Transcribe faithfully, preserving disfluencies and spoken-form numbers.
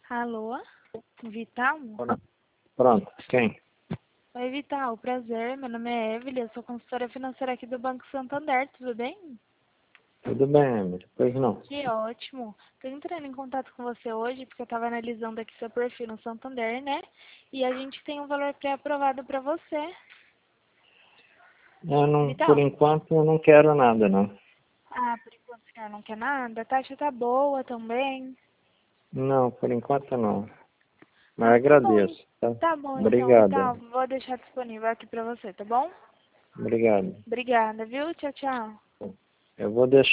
Alô? Vital? Pronto, quem? Oi, Vital, prazer. Meu nome é Evelyn, eu sou consultora financeira aqui do Banco Santander, tudo bem? Tudo bem, Emily? Pois não. Que ótimo. Tô entrando em contato com você hoje porque eu tava analisando aqui seu perfil no Santander, né? E a gente tem um valor pré-aprovado para você. Eu não, Vital? por enquanto eu não quero nada, não. Ah, por enquanto o senhor não quer nada? A taxa tá boa também. Não, por enquanto não. Mas Ah, tá bom. agradeço, tá? Tá bom, então, Vital, Obrigado. vou deixar disponível aqui para você, tá bom? Obrigado. Obrigada, viu? Tchau, tchau. Eu vou deixar